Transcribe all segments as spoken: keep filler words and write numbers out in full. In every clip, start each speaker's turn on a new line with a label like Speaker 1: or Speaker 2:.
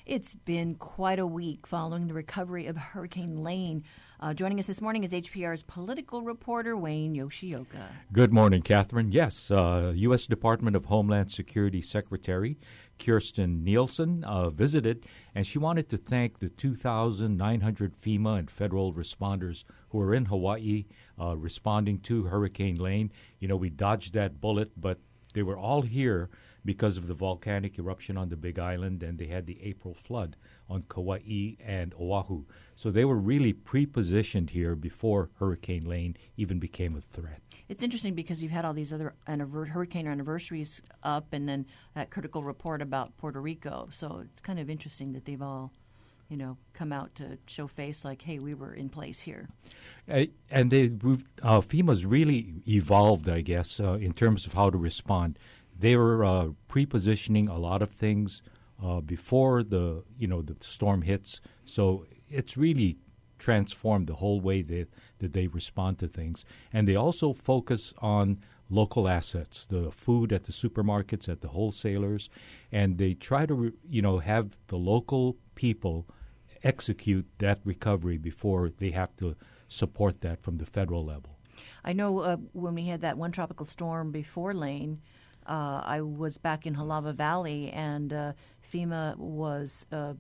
Speaker 1: It's been quite a week following the recovery of Hurricane Lane. Uh, joining us this morning is H P R's political reporter, Wayne Yoshioka.
Speaker 2: Good morning, Catherine. Yes, uh, U S Department of Homeland Security Secretary Kirstjen Nielsen uh, visited, and she wanted to thank the two thousand nine hundred FEMA and federal responders who are in Hawaii uh, responding to Hurricane Lane. You know, we dodged that bullet, but they were all here because of the volcanic eruption on the Big Island, and they had the April flood on Kauai and Oahu. So they were really pre-positioned here before Hurricane Lane even became a threat.
Speaker 1: It's interesting because you've had all these other anniver- hurricane anniversaries up, and then that critical report about Puerto Rico. So it's kind of interesting that they've all, you know, come out to show face like, hey, we were in place here.
Speaker 2: Uh, and they, uh, FEMA's really evolved, I guess, uh, in terms of how to respond. They were uh, pre-positioning a lot of things uh, before the you know the storm hits. So it's really transformed the whole way that, that they respond to things. And they also focus on local assets, the food at the supermarkets, at the wholesalers, and they try to you know have the local people execute that recovery before they have to support that from the federal level.
Speaker 1: I know uh, when we had that one tropical storm before Lane, Uh, I was back in Halava Valley, and uh, FEMA was, uh,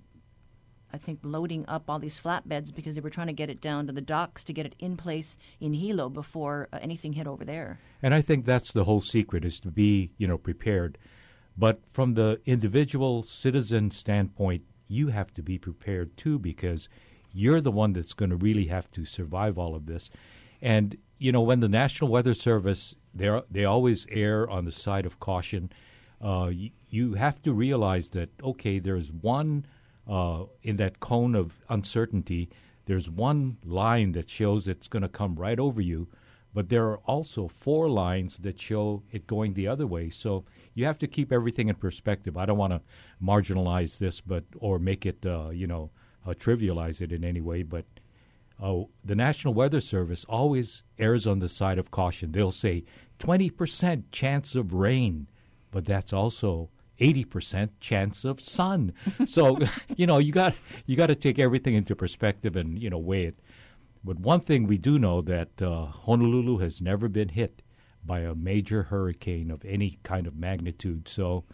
Speaker 1: I think, loading up all these flatbeds because they were trying to get it down to the docks to get it in place in Hilo before uh, anything hit over there.
Speaker 2: And I think that's the whole secret, is to be, you know, prepared. But from the individual citizen standpoint, you have to be prepared too, because you're the one that's going to really have to survive all of this. And, you know, when the National Weather Service, they they always err on the side of caution. Uh, you, you have to realize that, okay, there's one uh, in that cone of uncertainty, there's one line that shows it's going to come right over you, but there are also four lines that show it going the other way. So you have to keep everything in perspective. I don't want to marginalize this, but or make it, uh, you know, uh, trivialize it in any way, but Uh, the National Weather Service always errs on the side of caution. They'll say twenty percent chance of rain, but that's also eighty percent chance of sun. So, you know, you got you got to take everything into perspective and, you know, weigh it. But one thing we do know, that uh, Honolulu has never been hit by a major hurricane of any kind of magnitude. So,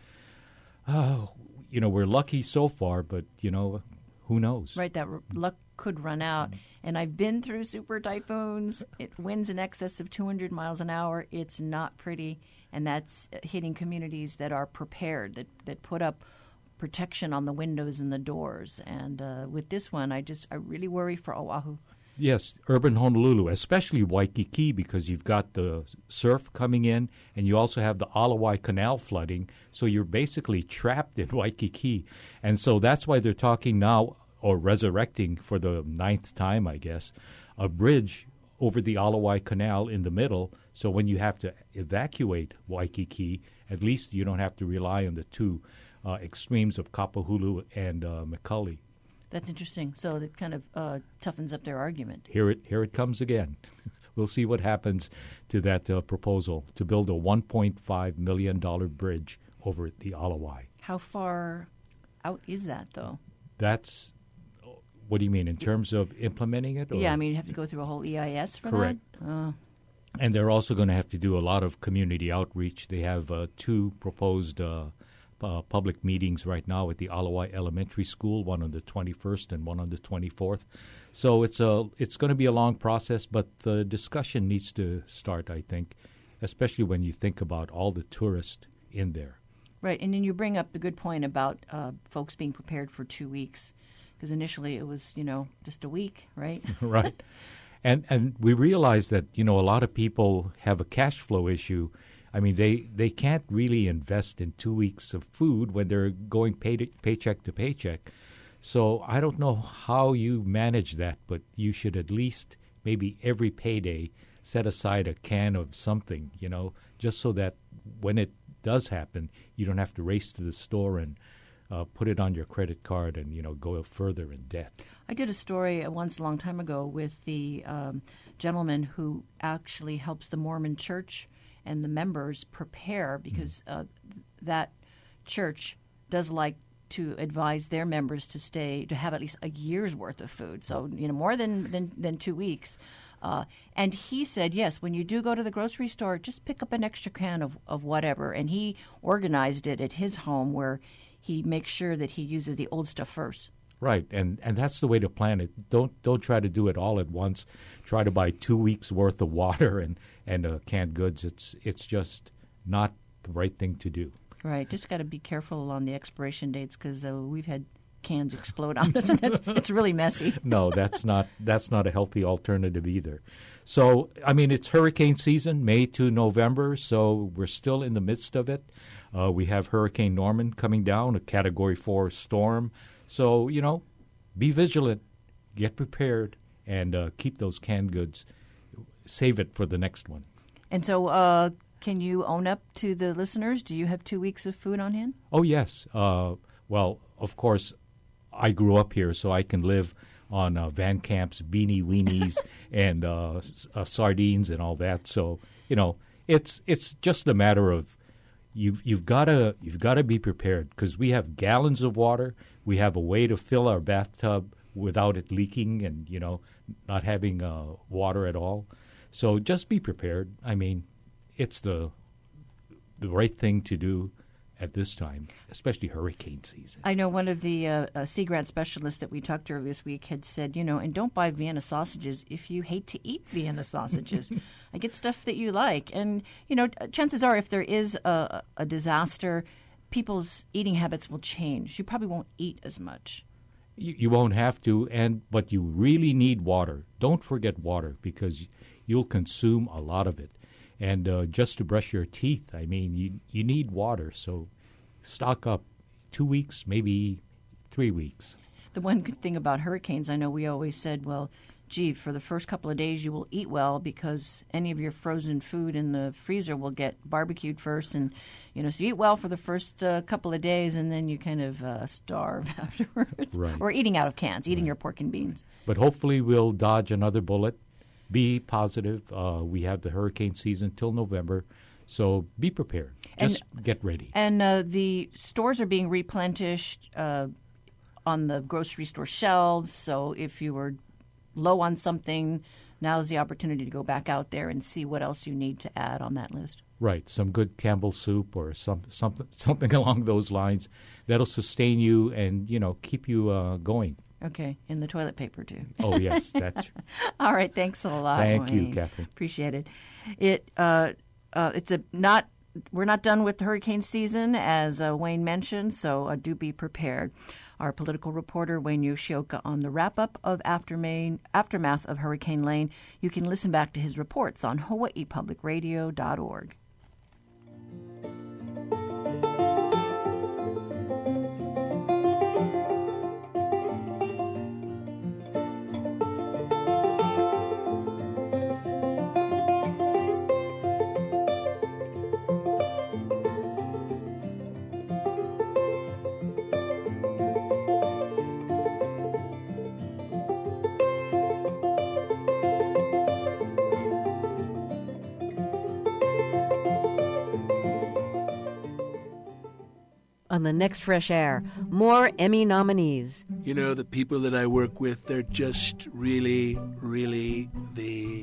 Speaker 2: uh, you know, we're lucky so far, but, you know, who knows?
Speaker 1: Right, that r- luck could run out. And I've been through super typhoons. It winds in excess of two hundred miles an hour. It's not pretty, and that's hitting communities that are prepared, that, that put up protection on the windows and the doors. And uh, with this one, I just I really worry for Oahu.
Speaker 2: Yes, urban Honolulu, especially Waikiki, because you've got the surf coming in, and you also have the Alawai Canal flooding, so you're basically trapped in Waikiki. And so that's why they're talking now, or resurrecting for the ninth time, I guess, a bridge over the Alawai Canal in the middle, so when you have to evacuate Waikiki, at least you don't have to rely on the two uh, extremes of Kapahulu and uh, McCully.
Speaker 1: That's interesting. So it kind of uh, toughens up their argument.
Speaker 2: Here it here it comes again. We'll see what happens to that uh, proposal to build a one point five million dollars bridge over the Alawai.
Speaker 1: How far out is that, though?
Speaker 2: That's, what do you mean, in terms of implementing it? Or?
Speaker 1: Yeah, I mean, you have to go through a whole E I S for
Speaker 2: Correct.
Speaker 1: that? Uh,
Speaker 2: and they're also going to have to do a lot of community outreach. They have uh, two proposed uh, uh, public meetings right now at the Alawai Elementary School, one on the twenty-first and one on the twenty-fourth. So it's a it's going to be a long process, but the discussion needs to start, I think, especially when you think about all the tourists in there.
Speaker 1: Right, and then you bring up the good point about uh, folks being prepared for two weeks. Because initially it was, you know, just a week, right?
Speaker 2: Right. And and we realize that, you know, a lot of people have a cash flow issue. I mean, they, they can't really invest in two weeks of food when they're going pay to, paycheck to paycheck. So I don't know how you manage that, but you should at least maybe every payday set aside a can of something, you know, just so that when it does happen, you don't have to race to the store and Uh, put it on your credit card and, you know, go further in debt.
Speaker 1: I did a story uh, once a long time ago with the um, gentleman who actually helps the Mormon church and the members prepare because uh, that church does like to advise their members to stay, to have at least a year's worth of food. So, you know, more than, than, than two weeks. Uh, and he said, yes, when you do go to the grocery store, just pick up an extra can of, of whatever. And he organized it at his home where he makes sure that he uses the old stuff first.
Speaker 2: Right, and and that's the way to plan it. Don't don't try to do it all at once. Try to buy two weeks worth of water and and uh, canned goods. It's it's just not the right thing to do.
Speaker 1: Right, just got to be careful on the expiration dates because uh, we've had cans explode on us, and it's, it's really messy.
Speaker 2: No, that's not that's not a healthy alternative either. So, I mean, it's hurricane season, May to November, so we're still in the midst of it. Uh, we have Hurricane Norman coming down, a Category four storm. So, you know, be vigilant, get prepared, and uh, keep those canned goods. Save it for the next one.
Speaker 1: And so uh, can you own up to the listeners? Do you have two weeks of food on hand?
Speaker 2: Oh, yes. Uh, well, of course, I grew up here, so I can live on uh, Van Camp's beanie weenies and uh, s- uh, sardines and all that. So, you know, it's it's just a matter of you've you've got to you've got to be prepared because we have gallons of water. We have a way to fill our bathtub without it leaking and, you know, not having uh, water at all. So just be prepared. I mean, it's the the right thing to do at this time, especially hurricane season.
Speaker 1: I know one of the uh, uh, Sea Grant specialists that we talked to earlier this week had said, you know, and don't buy Vienna sausages if you hate to eat Vienna sausages. I get stuff that you like. And, you know, chances are if there is a, a disaster, people's eating habits will change. You probably won't eat as much.
Speaker 2: You, you won't have to, and but you really need water. Don't forget water because you'll consume a lot of it. And uh, just to brush your teeth, I mean, you you need water. So stock up two weeks, maybe three weeks.
Speaker 1: The one good thing about hurricanes, I know we always said, well, gee, for the first couple of days you will eat well because any of your frozen food in the freezer will get barbecued first. And, you know, so you eat well for the first uh, couple of days and then you kind of uh, starve afterwards.
Speaker 2: Right.
Speaker 1: Or eating out of cans, eating
Speaker 2: Right.
Speaker 1: your pork and beans.
Speaker 2: But hopefully we'll dodge another bullet. Be positive. Uh, we have the hurricane season till November, so be prepared. Just
Speaker 1: And-
Speaker 2: get ready.
Speaker 1: And uh, the stores are being replenished uh, on the grocery store shelves. So if you were low on something, now's the opportunity to go back out there and see what else you need to add on that list.
Speaker 2: Right, some good Campbell soup or some something something along those lines that'll sustain you and you know keep you uh, going.
Speaker 1: Okay, and the toilet paper too.
Speaker 2: Oh yes, that's
Speaker 1: All right, thanks a lot.
Speaker 2: Thank you,
Speaker 1: Wayne.
Speaker 2: Catherine.
Speaker 1: Appreciate it. It uh, uh, it's a not. We're not done with hurricane season, as uh, Wayne mentioned, so uh, do be prepared. Our political reporter, Wayne Yoshioka, on the wrap-up of aftermath, aftermath of Hurricane Lane. You can listen back to his reports on Hawaii Public Radio dot org.
Speaker 3: On the next Fresh Air, more Emmy nominees.
Speaker 4: You know, the people that I work with, they're just really, really the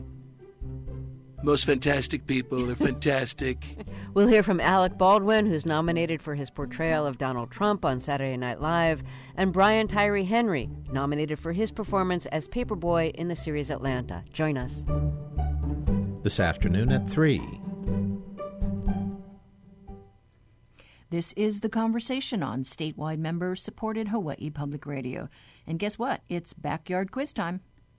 Speaker 4: most fantastic people. They're fantastic.
Speaker 3: We'll hear from Alec Baldwin, who's nominated for his portrayal of Donald Trump on Saturday Night Live, and Brian Tyree Henry, nominated for his performance as Paperboy in the series Atlanta. Join us.
Speaker 5: This afternoon at three.
Speaker 1: This is The Conversation on statewide member-supported Hawaii Public Radio. And guess what? It's backyard quiz time.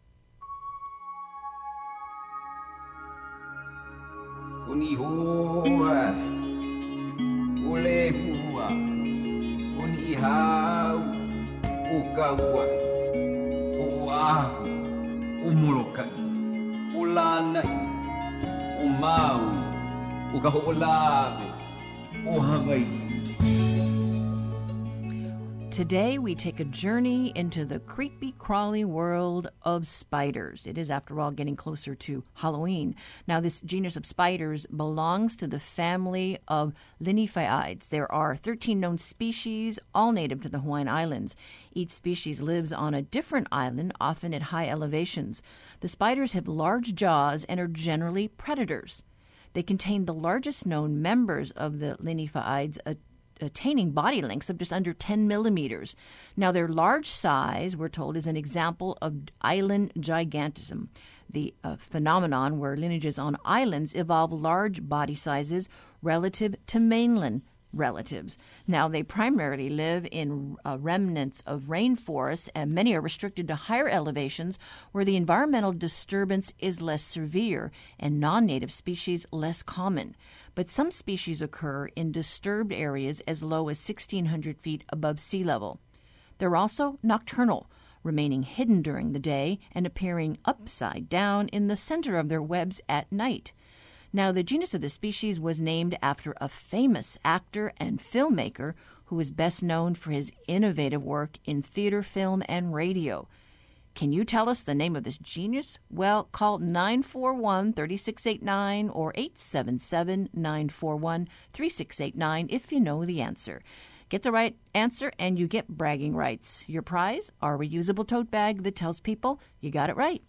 Speaker 6: Uni hoa, ole hua, uni hau, o kauai, o ahu, o molokai, o lanai, o mau, o kaho'olawe, o Hawaii.
Speaker 1: Today, we take a journey into the creepy, crawly world of spiders. It is, after all, getting closer to Halloween. Now, this genus of spiders belongs to the family of Linyphaeids. There are thirteen known species, all native to the Hawaiian Islands. Each species lives on a different island, often at high elevations. The spiders have large jaws and are generally predators. They contain the largest known members of the Linyphaeids, a attaining body lengths of just under ten millimeters. Now, their large size, we're told, is an example of island gigantism, the uh, phenomenon where lineages on islands evolve large body sizes relative to mainland relatives. Now, they primarily live in uh, remnants of rainforests, and many are restricted to higher elevations where the environmental disturbance is less severe and non-native species less common. But some species occur in disturbed areas as low as sixteen hundred feet above sea level. They're also nocturnal, remaining hidden during the day and appearing upside down in the center of their webs at night. Now, the genus of the species was named after a famous actor and filmmaker who is best known for his innovative work in theater, film, and radio. Can you tell us the name of this genius? Well, call nine four one, three six eight nine or eight seven seven, nine four one, three six eight nine if you know the answer. Get the right answer and you get bragging rights. Your prize, our reusable tote bag that tells people you got it right.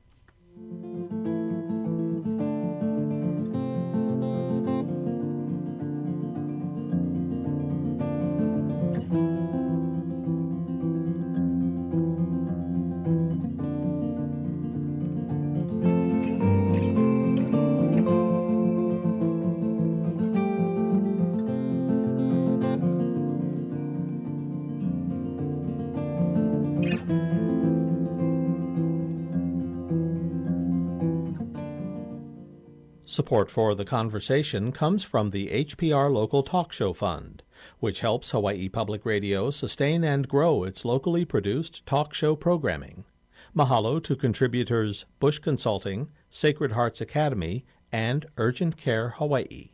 Speaker 5: Support for the conversation comes from the H P R Local Talk Show Fund, which helps Hawaii Public Radio sustain and grow its locally produced talk show programming. Mahalo to contributors Bush Consulting, Sacred Hearts Academy, and Urgent Care Hawaii.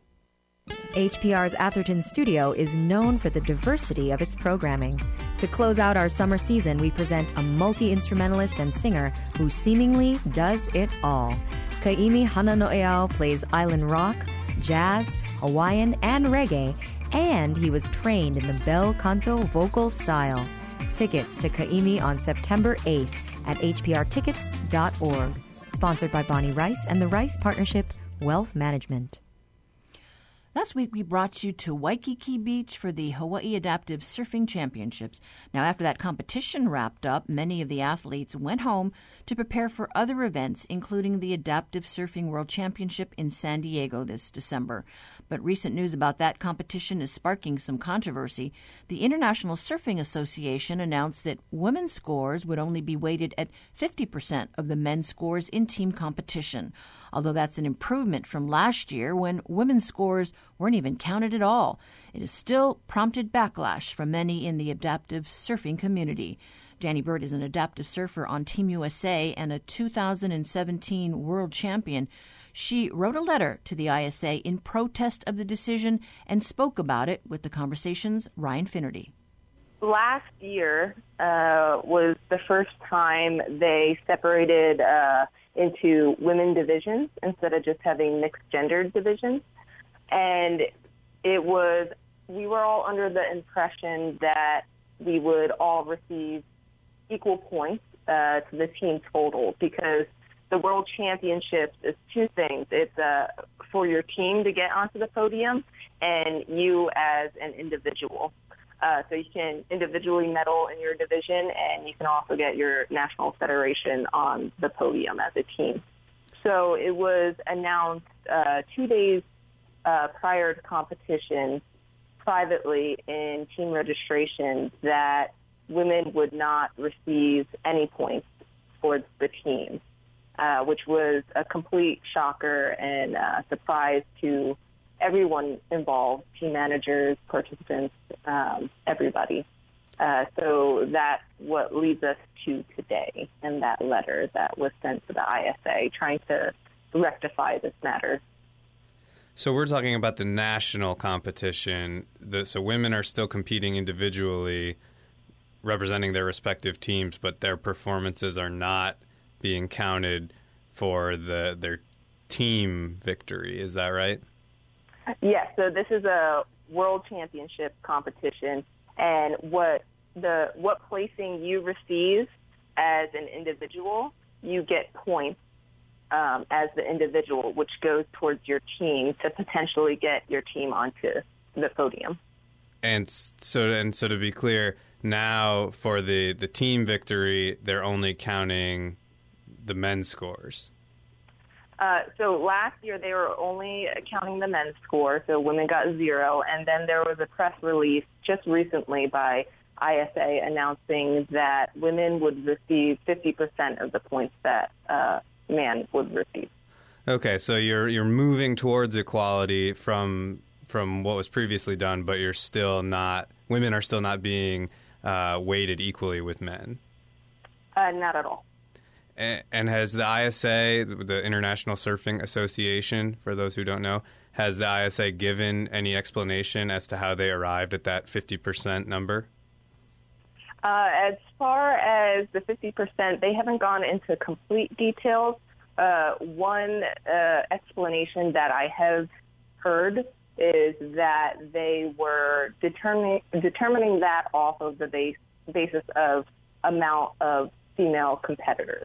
Speaker 7: H P R's Atherton studio is known for the diversity of its programming. To close out our summer season, we present a multi-instrumentalist and singer who seemingly does it all. Kaimi Hanano'eau plays island rock, jazz, Hawaiian, and reggae, and he was trained in the bel canto vocal style. Tickets to Kaimi on September eighth at h p r tickets dot org. Sponsored by Bonnie Rice and the Rice Partnership Wealth Management.
Speaker 1: Last week, we brought you to Waikiki Beach for the Hawaii Adaptive Surfing Championships. Now, after that competition wrapped up, many of the athletes went home to prepare for other events, including the Adaptive Surfing World Championship in San Diego this December. But recent news about that competition is sparking some controversy. The International Surfing Association announced that women's scores would only be weighted at fifty percent of the men's scores in team competition, although that's an improvement from last year when women's scores weren't even counted at all. It has still prompted backlash from many in the adaptive surfing community. Danny Bird is an adaptive surfer on Team U S A and a two thousand seventeen world champion. She wrote a letter to the I S A in protest of the decision and spoke about it with the Conversation's Ryan Finnerty.
Speaker 8: Last year uh, was the first time they separated uh, into women divisions instead of just having mixed gendered divisions. And it was, we were all under the impression that we would all receive equal points uh, to the team total, because the World Championships is two things. It's uh, for your team to get onto the podium and you as an individual. Uh, so you can individually medal in your division, and you can also get your national federation on the podium as a team. So it was announced uh, two days uh, prior to competition privately in team registration that women would not receive any points for the team, uh, which was a complete shocker and uh, surprise to everyone involved, team managers, participants, um, everybody. Uh, so that's what leads us to today and that letter that was sent to the I S A trying to rectify this matter.
Speaker 9: So we're talking about the national competition. The, so women are still competing individually. representing their respective teams, but their performances are not being counted for the their team victory. Is that right?
Speaker 8: Yes. So this is a world championship competition, and what the what placing you receive as an individual, you get points um, as the individual, which goes towards your team to potentially get your team onto the podium.
Speaker 9: And so, and so to be clear, now for the, the team victory, they're only counting the men's scores.
Speaker 8: Uh, so last year they were only counting the men's score, so women got zero, and then there was a press release just recently by I S A announcing that women would receive fifty percent of the points that uh, man would receive.
Speaker 9: Okay, so you're you're moving towards equality from from what was previously done, but you're still not. Women are still not being uh, weighted equally with men.
Speaker 8: Uh, not at all.
Speaker 9: And, and has the I S A, the International Surfing Association, for those who don't know, has the I S A given any explanation as to how they arrived at that fifty percent number?
Speaker 8: Uh, as far as the fifty percent, they haven't gone into complete details. Uh, one uh, explanation that I have heard is that they were determining determining that off of the base, basis of amount of female competitors.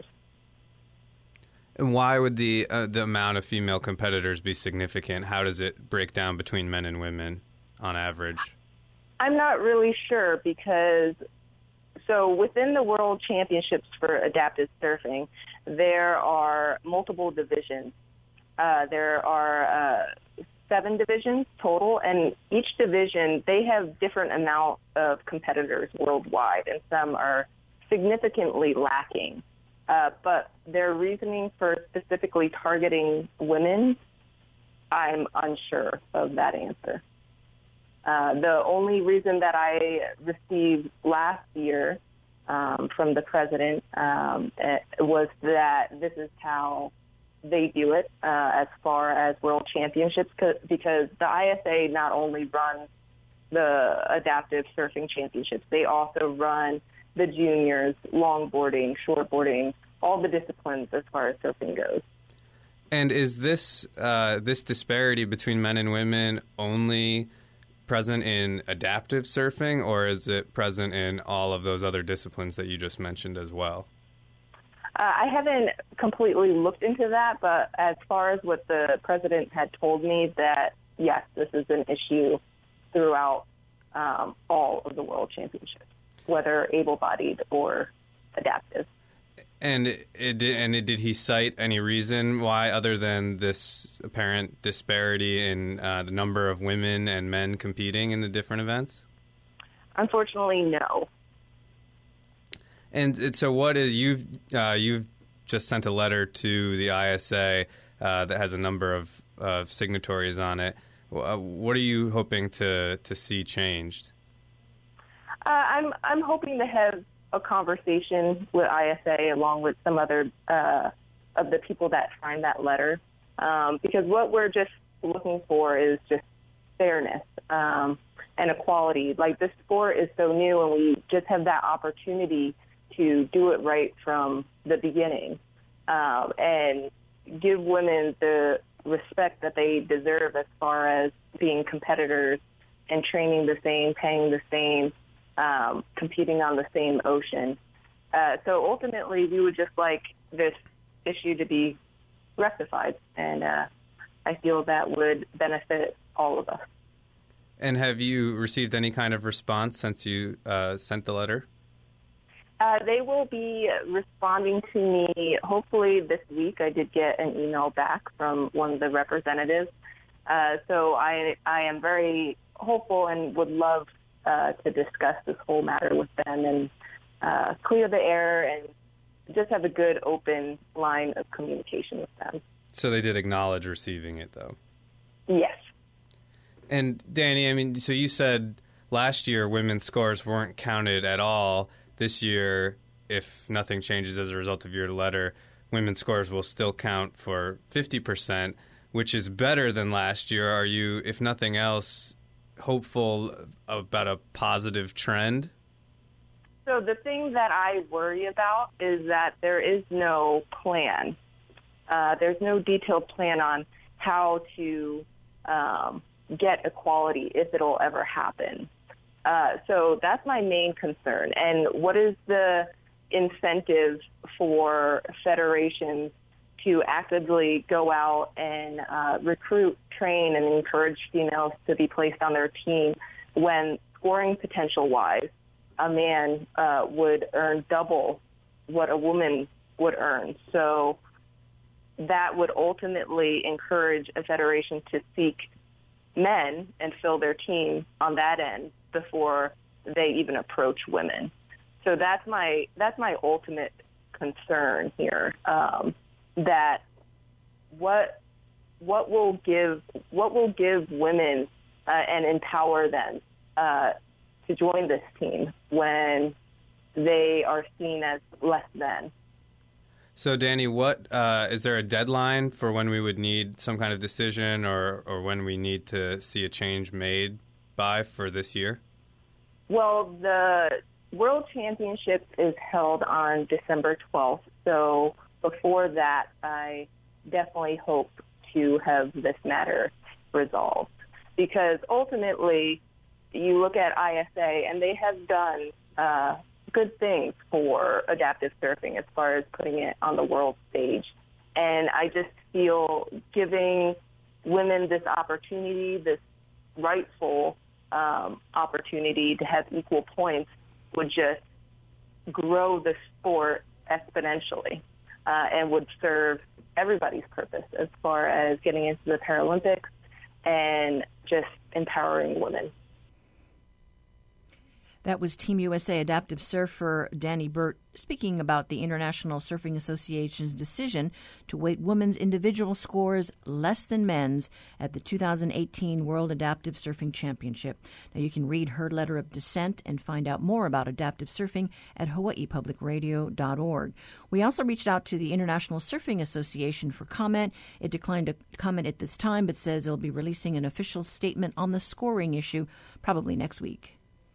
Speaker 9: And why would the uh, the amount of female competitors be significant? How does it break down between men and women on average?
Speaker 8: I'm not really sure because, so within the World Championships for Adaptive Surfing, there are multiple divisions. Uh, there are uh, seven divisions total, and each division, they have different amount of competitors worldwide, and some are significantly lacking. Uh, but their reasoning for specifically targeting women, I'm unsure of that answer. Uh, the only reason that I received last year um, from the president um, was that this is how they view it uh, as far as world championships, because the I S A not only runs the adaptive surfing championships, they also run the juniors, longboarding, shortboarding, all the disciplines as far as surfing goes.
Speaker 9: And is this uh, this disparity between men and women only present in adaptive surfing, or is it present in all of those other disciplines that you just mentioned as well?
Speaker 8: Uh, I haven't completely looked into that, but as far as what the president had told me, that yes, this is an issue throughout um, all of the world championships, whether able-bodied or adaptive.
Speaker 9: And it, it, and it, did he cite any reason why, other than this apparent disparity in uh, the number of women and men competing in the different events?
Speaker 8: Unfortunately, no.
Speaker 9: And, and so, what is you've uh, you've just sent a letter to the I S A uh, that has a number of uh, signatories on it. Uh, what are you hoping to to see changed?
Speaker 8: Uh, I'm I'm hoping to have a conversation with I S A along with some other uh, of the people that signed that letter, um, because what we're just looking for is just fairness um, and equality. Like, this sport is so new, and we just have that opportunity to do it right from the beginning um, and give women the respect that they deserve as far as being competitors and training the same, paying the same, Um, competing on the same ocean. Uh, so ultimately, we would just like this issue to be rectified, and uh, I feel that would benefit all of us.
Speaker 9: And have you received any kind of response since you uh, sent the letter?
Speaker 8: Uh, they will be responding to me hopefully this week. I did get an email back from one of the representatives. Uh, so I, I am very hopeful and would love Uh, to discuss this whole matter with them and uh, clear the air and just have a good open line of communication with them.
Speaker 9: So they did acknowledge receiving it, though?
Speaker 8: Yes.
Speaker 9: And Danny, I mean, so you said last year women's scores weren't counted at all. This year, if nothing changes as a result of your letter, women's scores will still count for fifty percent, which is better than last year. Are you, if nothing else, hopeful about a positive trend?
Speaker 8: So the thing that I worry about is that there is no plan. Uh, there's no detailed plan on how to um, get equality if it'll ever happen. Uh, so that's my main concern. And what is the incentive for federations to actively go out and uh, recruit, train, and encourage females to be placed on their team when scoring potential-wise, a man uh, would earn double what a woman would earn? So that would ultimately encourage a federation to seek men and fill their team on that end before they even approach women. So that's my that's my ultimate concern here. Um, that what what will give what will give women uh, and empower them uh, to join this team when they are seen as less than.
Speaker 9: So, Danny, what uh, is there a deadline for when we would need some kind of decision or, or when we need to see a change made by for this year?
Speaker 8: Well, the World Championship is held on December twelfth. So before that, I definitely hope to have this matter resolved. Because ultimately, you look at I S A, and they have done uh, good things for adaptive surfing as far as putting it on the world stage. And I just feel giving women this opportunity, this rightful um, opportunity to have equal points would just grow the sport exponentially uh, and would serve everybody's purpose as far as getting into the Paralympics and just empowering women.
Speaker 1: That was Team U S A adaptive surfer Danny Burt speaking about the International Surfing Association's decision to weight women's individual scores less than men's at the two thousand eighteen World Adaptive Surfing Championship. Now, you can read her letter of dissent and find out more about adaptive surfing at hawaii public radio dot org. We also reached out to the International Surfing Association for comment. It declined to comment at this time, but says it'll be releasing an official statement on the scoring issue probably next week.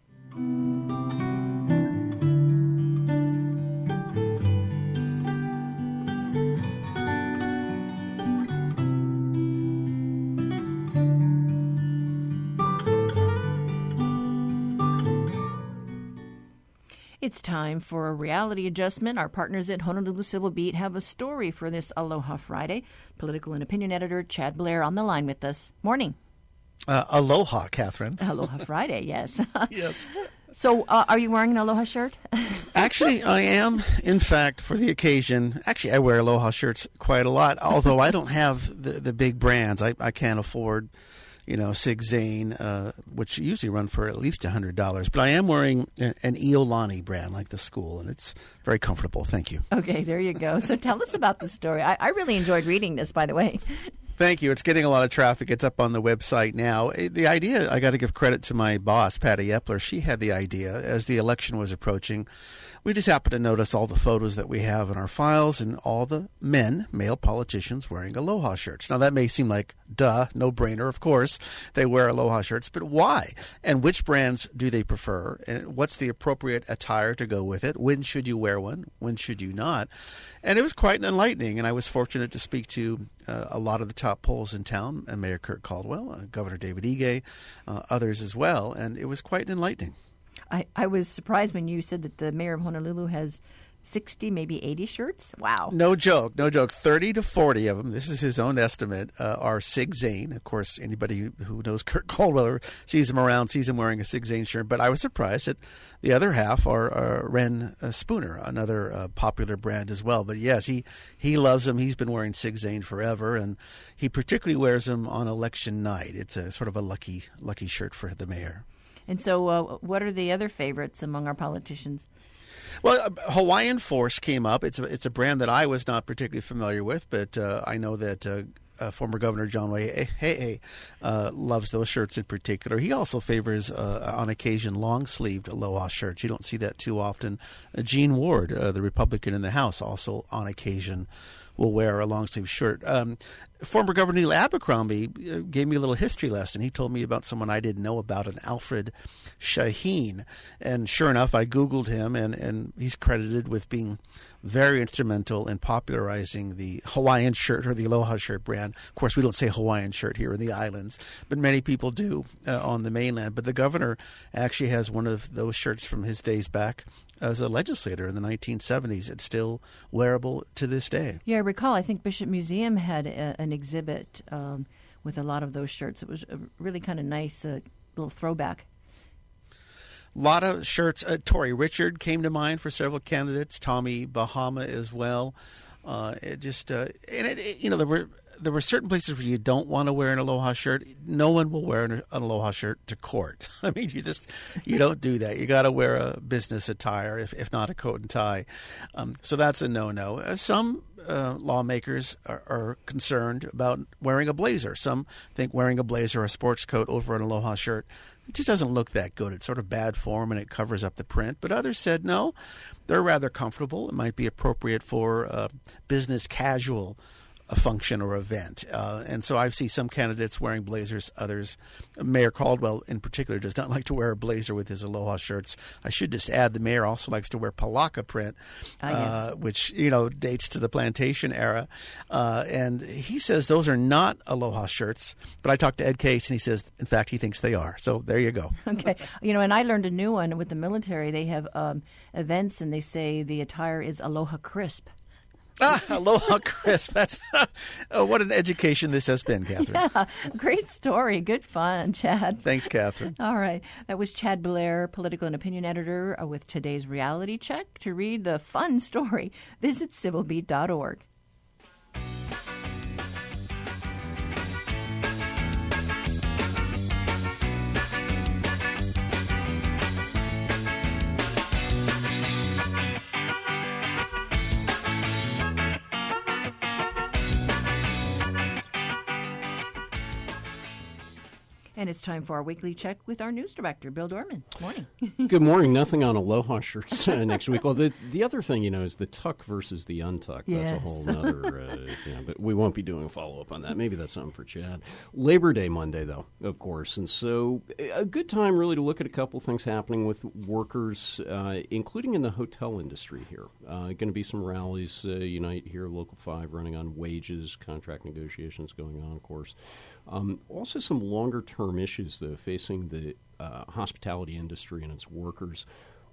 Speaker 1: It's time for a reality adjustment. Our partners at Honolulu Civil Beat have a story for this Aloha Friday. Political and opinion editor Chad Blair on the line with us. Morning.
Speaker 10: Uh, aloha, Catherine.
Speaker 1: Aloha Friday, yes.
Speaker 10: Yes.
Speaker 1: So uh, are you wearing an Aloha shirt?
Speaker 10: Actually, I am. In fact, for the occasion, actually, I wear Aloha shirts quite a lot, although I don't have the, the big brands. I, I can't afford, you know, Sig Zane, uh, which usually run for at least one hundred dollars. But I am wearing an Iolani brand like the school, and it's very comfortable. Thank you.
Speaker 1: Okay, there you go. So tell us about the story. I, I really enjoyed reading this, by the way.
Speaker 10: Thank you. It's getting a lot of traffic. It's up on the website now. The idea, I got to give credit to my boss, Patty Epler. She had the idea as the election was approaching. We just happened to notice all the photos that we have in our files and all the men, male politicians, wearing Aloha shirts. Now, that may seem like, duh, no-brainer, of course. They wear Aloha shirts, but why? And which brands do they prefer? And what's the appropriate attire to go with it? When should you wear one? When should you not? And it was quite enlightening, and I was fortunate to speak to uh, a lot of the top polls in town, and Mayor Kurt Caldwell, uh, Governor David Ige, uh, others as well, and it was quite enlightening.
Speaker 1: I, I was surprised when you said that the mayor of Honolulu has sixty, maybe eighty shirts. Wow.
Speaker 10: No joke, no joke. thirty to forty of them, this is his own estimate, uh, are Sig Zane. Of course, anybody who knows Kurt Caldwell sees him around, sees him wearing a Sig Zane shirt. But I was surprised that the other half are uh, Ren uh, Spooner, another uh, popular brand as well. But yes, he, he loves them. He's been wearing Sig Zane forever, and he particularly wears them on election night. It's a sort of a lucky, lucky shirt for the mayor.
Speaker 1: And so uh, what are the other favorites among our politicians?
Speaker 10: Well, uh, Hawaiian Force came up. It's a, it's a brand that I was not particularly familiar with, but uh, I know that uh, uh, former Governor John Waihee uh, loves those shirts in particular. He also favors, uh, on occasion, long-sleeved Aloha shirts. You don't see that too often. Uh, Gene Ward, uh, the Republican in the House, also on occasion will wear a long-sleeve shirt. Um, former Governor Neil Abercrombie uh, gave me a little history lesson. He told me about someone I didn't know about, an Alfred Shaheen. And sure enough, I Googled him, and, and he's credited with being very instrumental in popularizing the Hawaiian shirt, or the Aloha shirt brand. Of course, we don't say Hawaiian shirt here in the islands, but many people do uh, on the mainland. But the governor actually has one of those shirts from his days back as a legislator in the nineteen seventies. It's still wearable to this day.
Speaker 1: Yeah, I recall, I think Bishop Museum had a, an exhibit um, with a lot of those shirts. It was a really kind of nice uh, little throwback.
Speaker 10: A lot of shirts. Uh, Tori Richard came to mind for several candidates. Tommy Bahama as well. Uh, it just uh, and it, it, you know there were there were certain places where you don't want to wear an Aloha shirt. No one will wear an, an Aloha shirt to court. I mean, you just you don't do that. You got to wear a business attire, if if not a coat and tie. Um, so that's a no-no. Uh, some uh, lawmakers are, are concerned about wearing a blazer. Some think wearing a blazer or a sports coat over an Aloha shirt, it just doesn't look that good. It's sort of bad form and it covers up the print. But others said no, they're rather comfortable. It might be appropriate for uh, business casual a function or event. Uh, and so I see some candidates wearing blazers, others. Mayor Caldwell in particular does not like to wear a blazer with his Aloha shirts. I should just add the mayor also likes to wear palaka print,
Speaker 1: ah, yes.
Speaker 10: uh, which, you know, dates to the plantation era. Uh, and he says those are not Aloha shirts. But I talked to Ed Case and he says, in fact, he thinks they are. So there you go.
Speaker 1: Okay. You know, and I learned a new one with the military. They have um, events and they say the attire is Aloha Crisp.
Speaker 10: Ah, Aloha Crisp. That's oh, what an education this has been, Catherine.
Speaker 1: Yeah, great story. Good fun, Chad.
Speaker 10: Thanks, Catherine.
Speaker 1: All right. That was Chad Blair, political and opinion editor uh, with today's Reality Check. To read the fun story, visit civil beat dot org. And it's time for our weekly check with our news director, Bill Dorman. Morning.
Speaker 11: Good morning. Nothing on Aloha shirts uh, next week. Well, the the other thing, you know, is the tuck versus the untuck.
Speaker 1: Yes.
Speaker 11: That's a whole other, uh, you know, but we won't be doing a follow-up on that. Maybe that's something for Chad. Labor Day Monday, though, of course. And so a good time really to look at a couple things happening with workers, uh, including in the hotel industry here. Uh, going to be some rallies, uh, Unite here, Local five, running on wages, contract negotiations going on, of course. Um, also some longer-term issues, though, facing the uh, hospitality industry and its workers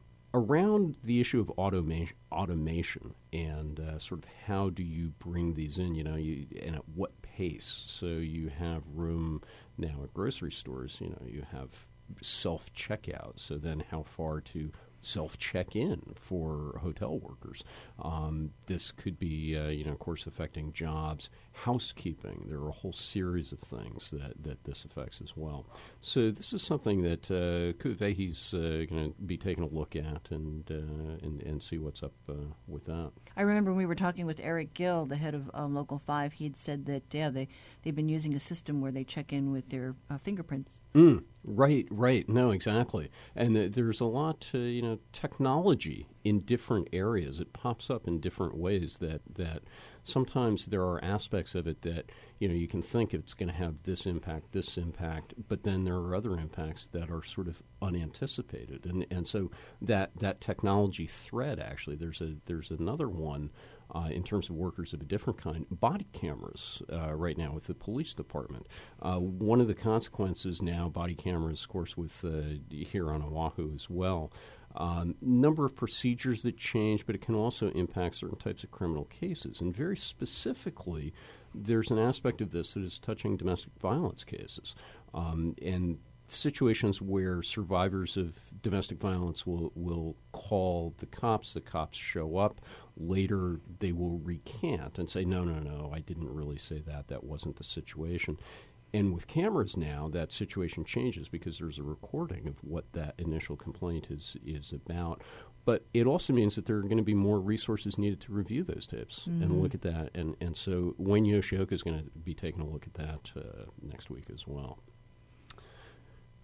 Speaker 11: around the issue of automa- automation and uh, sort of how do you bring these in, you know, you, and at what pace. So you have room now at grocery stores, you know, you have self-checkout. So then how far to self-check-in for hotel workers. Um, this could be, uh, you know, of course, affecting jobs, housekeeping. There are a whole series of things that, that this affects as well. So this is something that uh, Kuvehi's uh, going to be taking a look at and, uh, and and see what's up uh, with that.
Speaker 1: I remember when we were talking with Eric Gill, the head of um, Local five, he had said that, yeah, they, they've been using a system where they check in with their uh, fingerprints.
Speaker 11: Mm, right, right. No, exactly. And th- there's a lot, uh, you know, technology in different areas. It pops up in different ways that, that sometimes there are aspects of it that, you know, you can think it's going to have this impact, this impact, but then there are other impacts that are sort of unanticipated. And and so that, that technology thread, actually, there's a there's another one uh, in terms of workers of a different kind, body cameras uh, right now with the police department. Uh, one of the consequences now, body cameras, of course, with uh, here on Oahu as well, Um, number of procedures that change, but it can also impact certain types of criminal cases. And very specifically, there's an aspect of this that is touching domestic violence cases. Um, and situations where survivors of domestic violence will, will call the cops, the cops show up, later they will recant and say, no, no, no, I didn't really say that, that wasn't the situation. And with cameras now, that situation changes because there's a recording of what that initial complaint is is about. But it also means that there are going to be more resources needed to review those tapes mm-hmm. and look at that. And, and so Wayne Yoshioka is going to be taking a look at that uh, next week as well.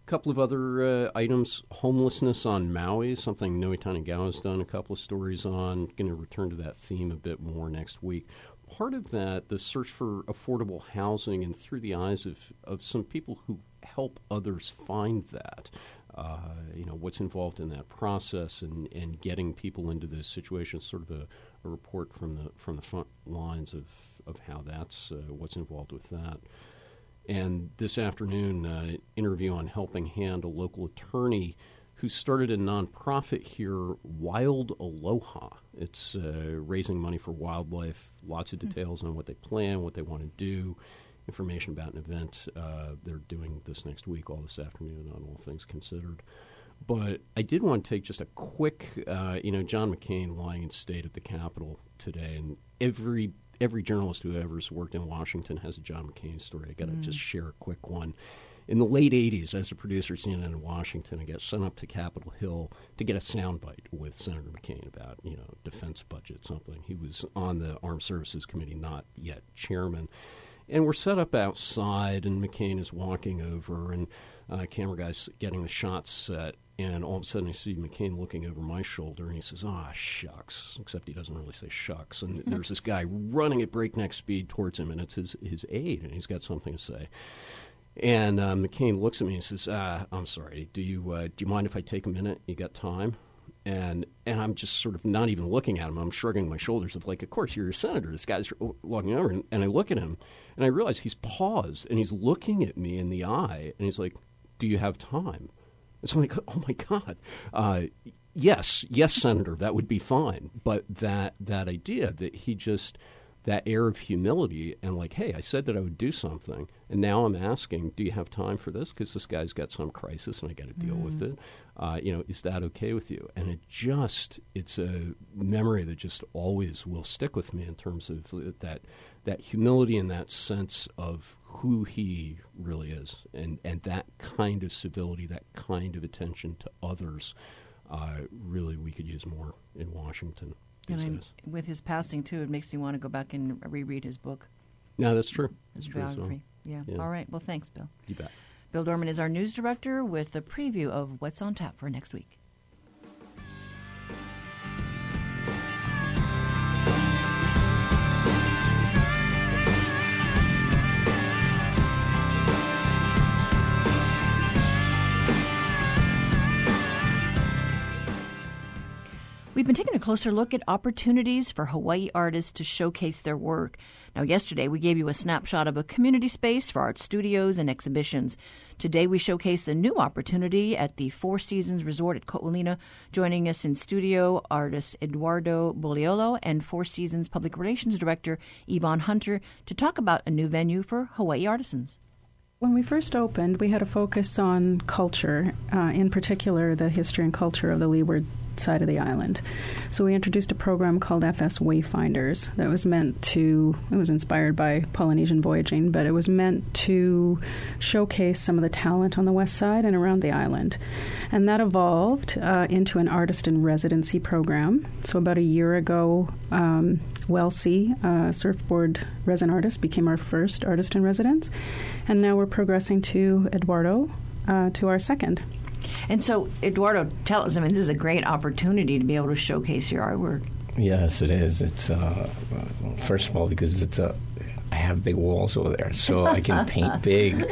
Speaker 11: A couple of other uh, items. Homelessness on Maui, something Noe Tanagawa has done a couple of stories on. Going to return to that theme a bit more next week. Part of that, the search for affordable housing, and through the eyes of, of some people who help others find that. Uh, you know, what's involved in that process and, and getting people into those situations, sort of a, a report from the from the front lines of, of how that's, uh, what's involved with that. And this afternoon, uh, interview on Helping Hand, a local attorney who started a nonprofit here, Wild Aloha. It's uh, raising money for wildlife, lots of details mm-hmm. on what they plan, what they want to do, information about an event. Uh, they're doing this next week, all this afternoon, on All Things Considered. But I did want to take just a quick, uh, you know, John McCain lying in state at the Capitol today, and every every journalist who ever's worked in Washington has a John McCain story. I got to mm. just share a quick one. In the late eighties, as a producer at C N N in Washington, I got sent up to Capitol Hill to get a soundbite with Senator McCain about, you know, defense budget, something. He was on the Armed Services Committee, not yet chairman. And we're set up outside, and McCain is walking over, and uh, camera guy's getting the shots set. And all of a sudden I see McCain looking over my shoulder, and he says, ah, shucks, except he doesn't really say shucks. And there's this guy running at breakneck speed towards him, and it's his, his aide, and he's got something to say. And uh, McCain looks at me and says, ah, I'm sorry, do you uh, do you mind if I take a minute? You got time? And and I'm just sort of not even looking at him. I'm shrugging my shoulders of like, of course, you're a senator. This guy's walking over, and, and I look at him, and I realize he's paused, and he's looking at me in the eye, and he's like, do you have time? And so I'm like, oh, my God. Uh, yes, yes, Senator, that would be fine. But that that idea that he just, that air of humility and like, hey, I said that I would do something, and now I'm asking, do you have time for this? Because this guy's got some crisis, and I got to deal mm. with it. Uh, you know, is that okay with you? And it just, it's a memory that just always will stick with me in terms of that that humility and that sense of who he really is, and, and that kind of civility, that kind of attention to others, uh, really we could use more in Washington these
Speaker 1: and
Speaker 11: days.
Speaker 1: With his passing, too, it makes me want to go back and reread his book.
Speaker 11: No, that's true.
Speaker 1: His, his
Speaker 11: that's
Speaker 1: biography.
Speaker 11: True well.
Speaker 1: yeah.
Speaker 11: yeah.
Speaker 1: All right. Well, thanks, Bill.
Speaker 11: You bet.
Speaker 1: Bill Dorman is our news director with a preview of what's on tap for next week. We've been taking a closer look at opportunities for Hawaii artists to showcase their work. Now, yesterday we gave you a snapshot of a community space for art studios and exhibitions. Today we showcase a new opportunity at the Four Seasons Resort at Ko'olina. Joining us in studio, artist Eduardo Boliolo and Four Seasons Public Relations Director Yvonne Hunter to talk about a new venue for Hawaii artisans.
Speaker 12: When we first opened, we had a focus on culture, uh, in particular the history and culture of the leeward side of the island. So we introduced a program called F S Wayfinders that was meant to, it was inspired by Polynesian voyaging, but it was meant to showcase some of the talent on the west side and around the island. And that evolved uh, into an artist in residency program. So about a year ago, um, Welsie, a surfboard resin artist, became our first artist in residence. And now we're progressing to Eduardo, uh, to our second.
Speaker 1: And so, Eduardo, tell us, I mean, this is a great opportunity to be able to showcase your artwork.
Speaker 13: Yes, it is. It's, uh, first of all, because it's a, I have big walls over there, so I can paint big,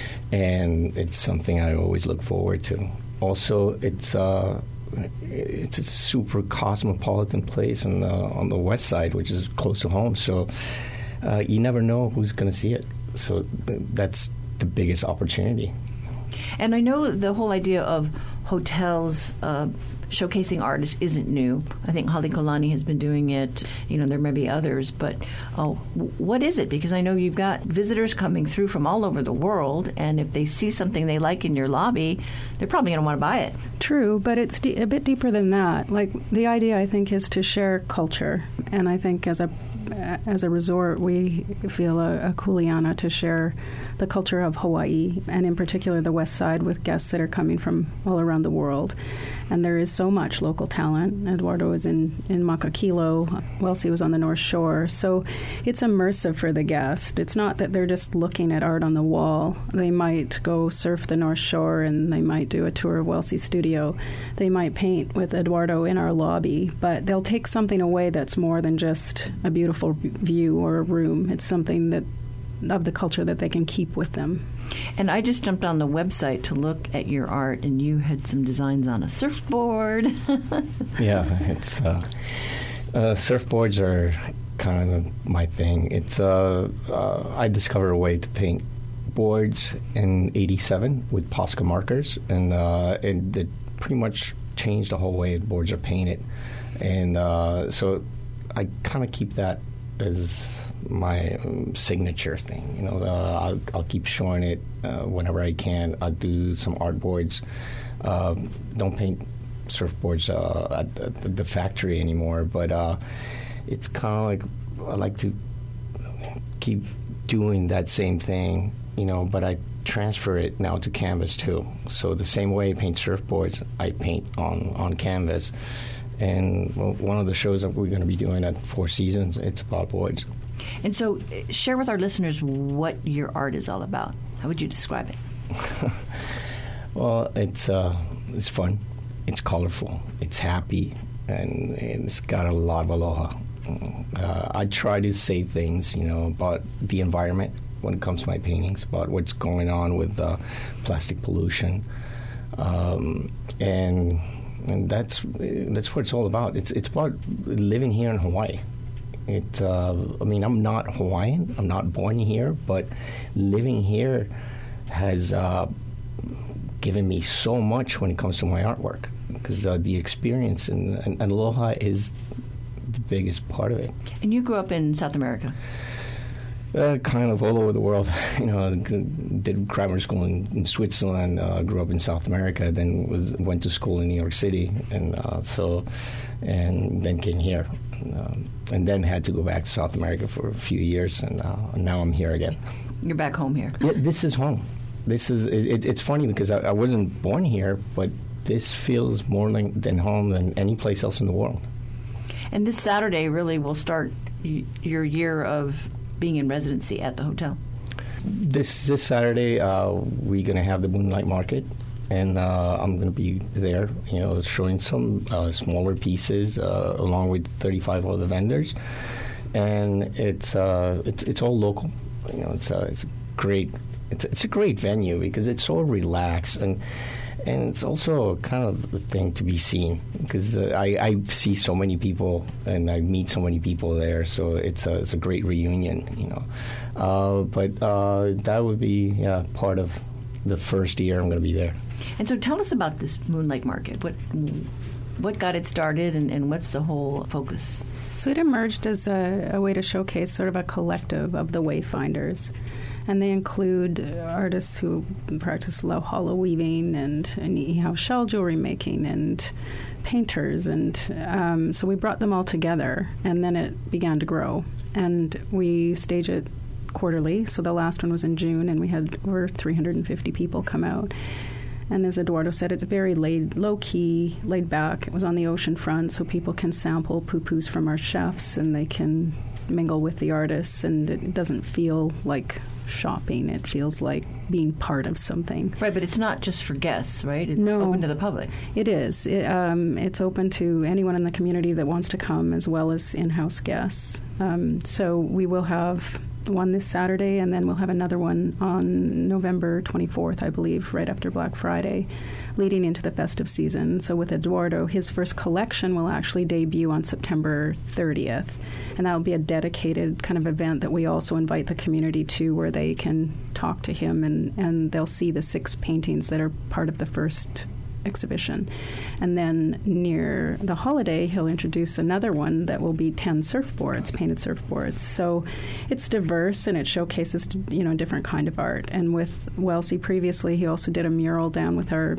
Speaker 13: and it's something I always look forward to. Also, it's uh, it's a super cosmopolitan place on the, on the west side, which is close to home, so uh, you never know who's going to see it. So th- that's the biggest opportunity.
Speaker 1: And I know the whole idea of hotels uh, showcasing artists isn't new. I think Halekulani has been doing it. You know, there may be others, but oh, what is it? Because I know you've got visitors coming through from all over the world, and if they see something they like in your lobby, they're probably going to want to buy it.
Speaker 12: True, but it's de- a bit deeper than that. Like, the idea, I think, is to share culture, and I think as a As a resort, we feel a, a kuleana to share the culture of Hawaii, and in particular the west side, with guests that are coming from all around the world. And there is so much local talent. Eduardo was in, in Makakilo. Wellesley was on the North Shore. So it's immersive for the guest. It's not that they're just looking at art on the wall. They might go surf the North Shore and they might do a tour of Wellesley's studio. They might paint with Eduardo in our lobby, but they'll take something away that's more than just a beautiful view or a room. It's something that of the culture that they can keep with them.
Speaker 1: And I just jumped on the website to look at your art, and you had some designs on a surfboard.
Speaker 13: Yeah, it's uh, uh, surfboards are kind of my thing. It's uh, uh, I discovered a way to paint boards in eighty-seven with Posca markers, and uh, it, it pretty much changed the whole way boards are painted. And uh, so I kind of keep that as my um, signature thing. You know, uh, I'll, I'll keep showing it uh, whenever I can. I'll do some art boards. Uh, don't paint surfboards uh, at the, the factory anymore, but uh, it's kind of like I like to keep doing that same thing, you know, but I transfer it now to canvas too. So the same way I paint surfboards, I paint on, on canvas. And well, one of the shows that we're going to be doing at Four Seasons, it's about boards.
Speaker 1: And so share with our listeners what your art is all about. How would you describe it?
Speaker 13: Well, it's uh, it's fun. It's colorful. It's happy. And, and it's got a lot of aloha. Uh, I try to say things, you know, about the environment when it comes to my paintings, about what's going on with uh, plastic pollution. Um, and... And that's that's what it's all about. It's it's about living here in Hawaii. It. Uh, I mean, I'm not Hawaiian. I'm not born here, but living here has uh, given me so much when it comes to my artwork. Because uh, the experience and, and, and aloha is the biggest part of it.
Speaker 1: And you grew up in South America.
Speaker 13: Uh, kind of all over the world. You know, did grammar school in, in Switzerland, uh, grew up in South America, then was went to school in New York City, and uh, so, and then came here, and, um, and then had to go back to South America for a few years, and uh, now I'm here again.
Speaker 1: You're back home here.
Speaker 13: Yeah, this is home. This is it, it's funny because I, I wasn't born here, but this feels more like than home than any place else in the world.
Speaker 1: And this Saturday really will start y- your year of being in residency at the hotel.
Speaker 13: This this Saturday, uh, we're going to have the Moonlight Market, and uh, I'm going to be there, you know, showing some uh, smaller pieces uh, along with thirty-five other vendors, and it's uh, it's it's all local. You know, it's uh, it's great. It's it's a great venue because it's so relaxed, and and it's also kind of a thing to be seen because uh, I, I see so many people and I meet so many people there, so it's a it's a great reunion, you know. Uh, but uh, that would be yeah, part of the first year I'm going to be there.
Speaker 1: And so, tell us about this Moonlight Market. What what got it started, and, and what's the whole focus?
Speaker 12: So it emerged as a, a way to showcase sort of a collective of the wayfinders. And they include artists who practice lauhala weaving and, and ihau shell jewelry making and painters. And um, so we brought them all together, and then it began to grow. And we stage it quarterly. So the last one was in June, and we had over three hundred fifty people come out. And as Eduardo said, it's very laid, low-key, laid back. It was on the ocean front, so people can sample pupus from our chefs, and they can mingle with the artists, and it doesn't feel like shopping. It feels like being part of something.
Speaker 1: Right, but it's not just for guests, right? It's
Speaker 12: no,
Speaker 1: open to the public.
Speaker 12: It is. It, um, it's open to anyone in the community that wants to come, as well as in-house guests. Um, so we will have one this Saturday, and then we'll have another one on November twenty-fourth, I believe, right after Black Friday, leading into the festive season. So with Eduardo, his first collection will actually debut on September thirtieth, and that will be a dedicated kind of event that we also invite the community to, where they can talk to him, and, and they'll see the six paintings that are part of the first exhibition. And then near the holiday, he'll introduce another one that will be ten surfboards, painted surfboards. So it's diverse, and it showcases, you know, different kind of art. And with Wellesley previously, he also did a mural down with our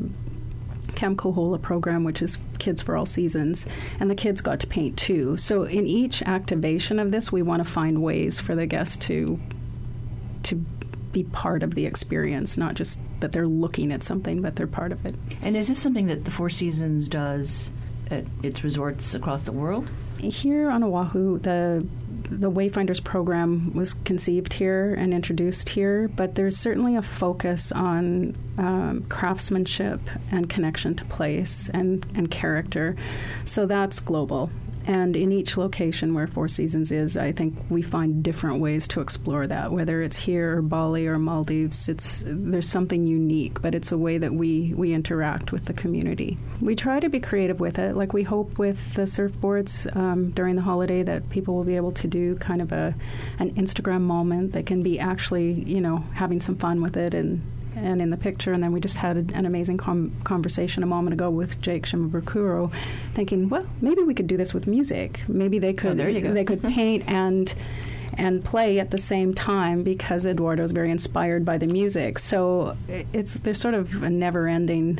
Speaker 12: Camp Kohola program, which is Kids for All Seasons, and the kids got to paint too. So in each activation of this, we want to find ways for the guests to to be part of the experience, not just that they're looking at something, but they're part of it.
Speaker 1: And is this something that the Four Seasons does at its resorts across the world?
Speaker 12: Here on Oahu, the the Wayfinders program was conceived here and introduced here, but there's certainly a focus on um, craftsmanship and connection to place and, and character. So that's global. And in each location where Four Seasons is, I think we find different ways to explore that, whether it's here or Bali or Maldives. It's there's something unique, but it's a way that we, we interact with the community. We try to be creative with it. Like we hope with the surfboards um, during the holiday that people will be able to do kind of a an Instagram moment that can be actually, you know, having some fun with it and and in the picture. And then we just had an amazing com- conversation a moment ago with Jake Shimabukuro, thinking, well, maybe we could do this with music. Maybe they could
Speaker 1: oh, there you go.
Speaker 12: they could paint and and play at the same time, because Eduardo is very inspired by the music. So it's there's sort of a never-ending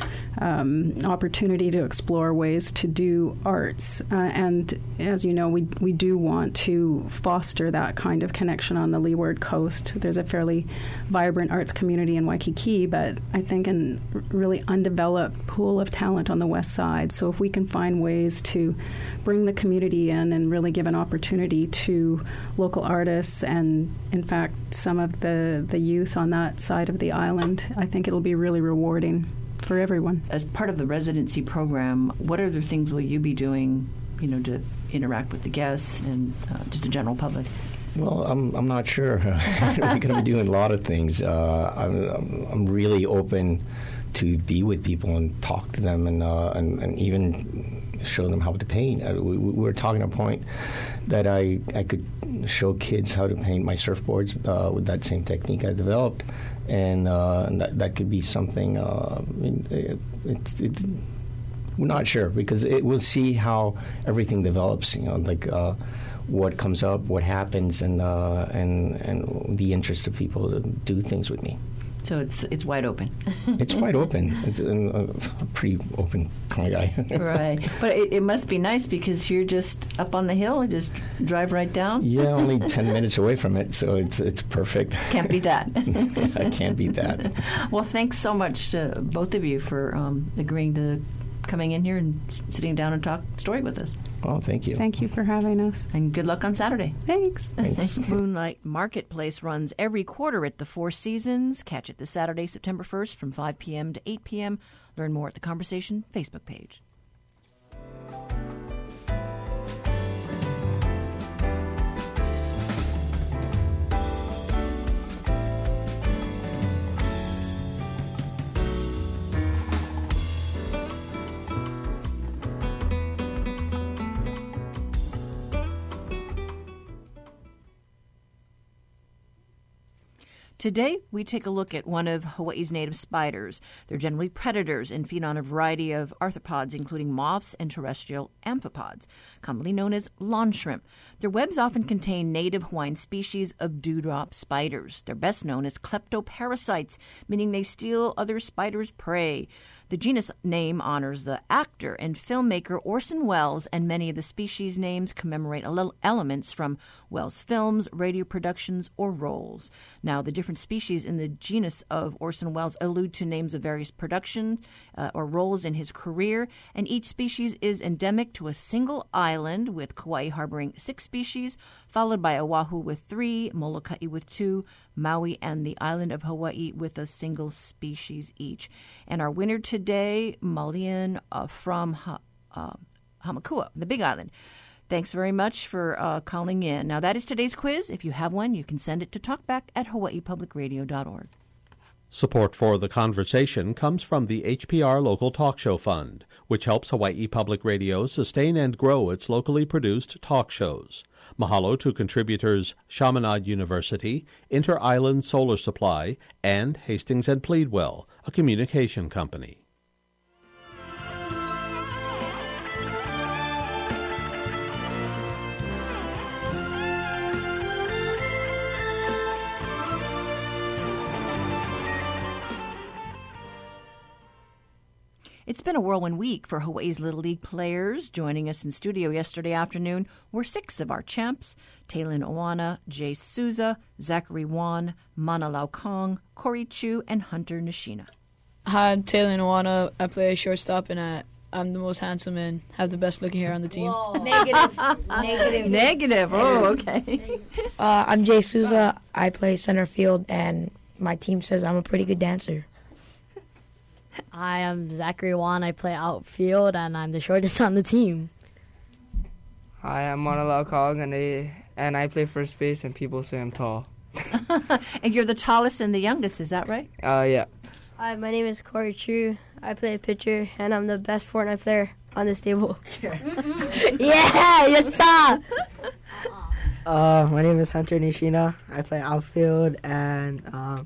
Speaker 12: Um, opportunity to explore ways to do arts. Uh, and as you know, we we do want to foster that kind of connection on the Leeward Coast. There's a fairly vibrant arts community in Waikiki, but I think a really undeveloped pool of talent on the west side. So if we can find ways to bring the community in and really give an opportunity to local artists and, in fact, some of the, the youth on that side of the island, I think it'll be really rewarding for everyone.
Speaker 1: As part of the residency program, what other things will you be doing, you know, to interact with the guests and uh, just the general public?
Speaker 13: Well, I'm I'm not sure. We're going to be doing a lot of things. Uh, I'm I'm really open to be with people and talk to them and uh, and, and even show them how to paint. Uh, we, we were talking at a point that I I could show kids how to paint my surfboards uh, with that same technique I developed, and, uh, and that that could be something. Uh, it, it's it's we're not sure because it, we'll see how everything develops. You know, like. Uh, what comes up, what happens, and uh, and and the interest of people to do things with me.
Speaker 1: So it's it's wide open.
Speaker 13: It's wide open. It's a, a pretty open kind of guy.
Speaker 1: Right. But it, it must be nice because you're just up on the hill and just drive right down.
Speaker 13: Yeah, only ten minutes away from it, so it's it's perfect.
Speaker 1: Can't beat that.
Speaker 13: I can't beat that.
Speaker 1: Well, thanks so much to both of you for um, agreeing to coming in here and sitting down and talk story with us.
Speaker 13: Oh, thank you.
Speaker 12: Thank you for having us.
Speaker 1: And good luck on Saturday.
Speaker 12: Thanks.
Speaker 13: Thanks.
Speaker 1: Moonlight Marketplace runs every quarter at the Four Seasons. Catch it this Saturday, September first from five p.m. to eight p.m. Learn more at the Conversation Facebook page. Today, we take a look at one of Hawaii's native spiders. They're generally predators and feed on a variety of arthropods, including moths and terrestrial amphipods, commonly known as lawn shrimp. Their webs often contain native Hawaiian species of dewdrop spiders. They're best known as kleptoparasites, meaning they steal other spiders' prey. The genus name honors the actor and filmmaker Orson Welles, and many of the species names commemorate elements from Welles' films, radio productions, or roles. Now, the different species in the genus of Orson Welles allude to names of various productions uh, or roles in his career, and each species is endemic to a single island, with Kauai harboring six species, followed by Oahu with three, Molokai with two, Maui and the island of Hawaii with a single species each. And our winner today, Malian uh, from ha- uh, Hamakua, the Big Island. Thanks very much for uh, calling in. Now, that is today's quiz. If you have one, you can send it to talkback at hawaii public radio dot org.
Speaker 5: Support for the conversation comes from the H P R Local Talk Show Fund, which helps Hawaii Public Radio sustain and grow its locally produced talk shows. Mahalo to contributors Chaminade University, Inter-Island Solar Supply, and Hastings and Pleadwell, a communication company.
Speaker 1: It's been a whirlwind week for Hawaii's Little League players. Joining us in studio yesterday afternoon were six of our champs: Taylin Oana, Jay Souza, Zachary Wan, Mana Laukong, Corey Chu, and Hunter Nishina.
Speaker 14: Hi, I'm Taylin Oana. I play shortstop, and I, I'm the most handsome and have the best looking hair on the team.
Speaker 15: Negative. Negative.
Speaker 1: Negative. Oh, okay.
Speaker 15: Uh, I'm Jay Souza. I play center field, and my team says I'm a pretty good dancer.
Speaker 16: Hi, I'm Zachary Wan. I play outfield, and I'm the shortest on the team.
Speaker 17: Hi, I'm Mana Laukong, and I, and I play first base, and people say I'm tall.
Speaker 1: And you're the tallest and the youngest, is that right?
Speaker 17: Uh, yeah.
Speaker 18: Hi, my name is Corey Chu. I play pitcher, and I'm the best Fortnite player on this table. Yeah, yes, sir.
Speaker 19: Uh, my name is Hunter Nishina. I play outfield, and um,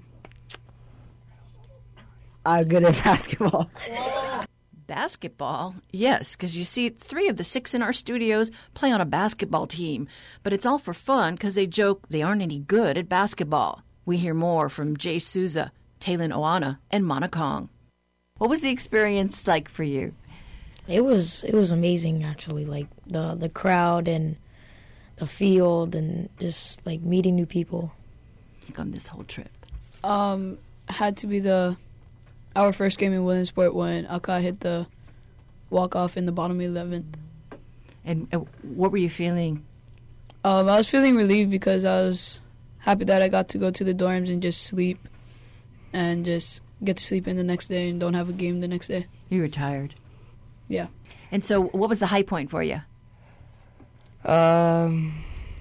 Speaker 19: I'm good at basketball.
Speaker 1: Basketball? Yes, because you see, three of the six in our studios play on a basketball team. But it's all for fun because they joke they aren't any good at basketball. We hear more from Jay Souza, Taylin Oana, and Mana Kong. What was the experience like for you?
Speaker 15: It was it was amazing, actually. Like the the crowd and the field and just like meeting new people.
Speaker 1: On this whole trip,
Speaker 14: Um, had to be the our first game in Williamsport when Alka hit the walk off in the bottom eleventh.
Speaker 1: And uh, what were you feeling?
Speaker 14: Um, I was feeling relieved because I was happy that I got to go to the dorms and just sleep, and just get to sleep in the next day and don't have a game the next day.
Speaker 1: You were tired.
Speaker 14: Yeah.
Speaker 1: And so, what was the high point for you?
Speaker 17: Um,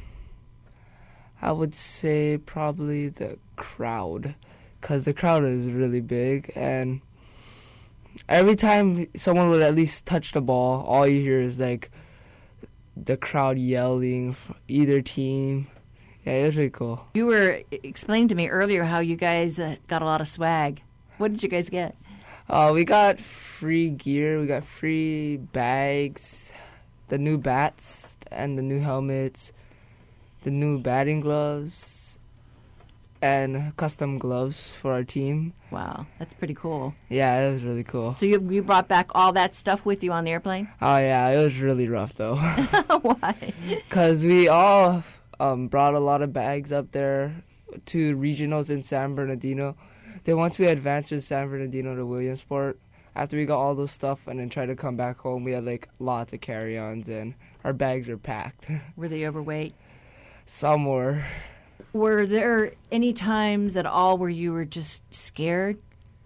Speaker 17: I would say probably the crowd, because the crowd is really big, and every time someone would at least touch the ball, all you hear is like the crowd yelling for either team. Yeah, it was really cool.
Speaker 1: You were explaining to me earlier how you guys uh, got a lot of swag. What did you guys get?
Speaker 17: Uh, we got free gear, we got free bags, the new bats and the new helmets, the new batting gloves, and custom gloves for our team.
Speaker 1: Wow, that's pretty cool.
Speaker 17: Yeah, it was really cool.
Speaker 1: So you you brought back all that stuff with you on the airplane?
Speaker 17: Oh, yeah, it was really rough, though.
Speaker 1: Why?
Speaker 17: Because we all um, brought a lot of bags up there to regionals in San Bernardino. Then once we advanced to San Bernardino to Williamsport, after we got all those stuff and then tried to come back home, we had like lots of carry-ons and our bags were packed.
Speaker 1: Were they overweight?
Speaker 17: Some were.
Speaker 1: Were there any times at all where you were just scared?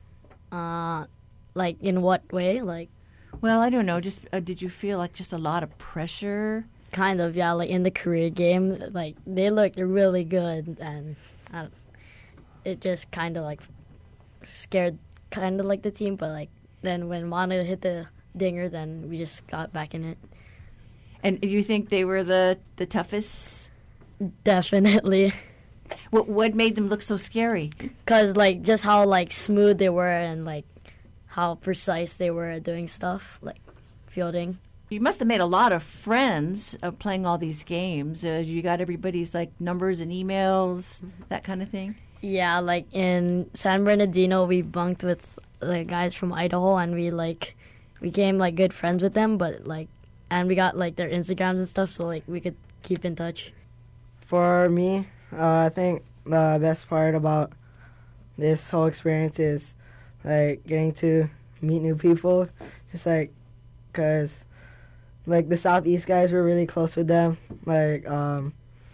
Speaker 16: Uh, like in what way? Like,
Speaker 1: well, I don't know. Just uh, did you feel like just a lot of pressure?
Speaker 16: Kind of, yeah. Like in the career game, like they looked really good, and I don't, it just kind of like scared, kind of like the team. But like then when Mana hit the dinger, then we just got back in it.
Speaker 1: And you think they were the the toughest?
Speaker 16: Definitely.
Speaker 1: What what made them look so scary?
Speaker 16: Cause like just how like smooth they were and like how precise they were at doing stuff like fielding.
Speaker 1: You must have made a lot of friends of playing all these games. Uh, you got everybody's like numbers and emails, that kind of thing.
Speaker 16: Yeah, like in San Bernardino, we bunked with the guys from Idaho, and we like became like good friends with them. But like, and we got like their Instagrams and stuff, so like we could keep in touch.
Speaker 19: For me, uh, I think the best part about this whole experience is like getting to meet new people. Just like, cause like the Southeast guys, we're really close with them. Like um,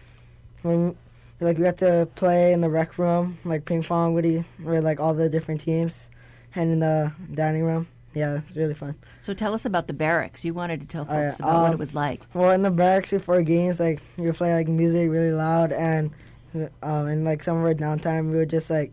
Speaker 19: when. Like, we got to play in the rec room, like ping pong with, you, with like all the different teams, and in the dining room. Yeah, it was really fun.
Speaker 1: So tell us about the barracks. You wanted to tell folks
Speaker 19: oh, yeah.
Speaker 1: about
Speaker 19: um,
Speaker 1: what it was like.
Speaker 19: Well, in the barracks before games, like, we would play like music really loud, and um, in like some of our downtime, we would just like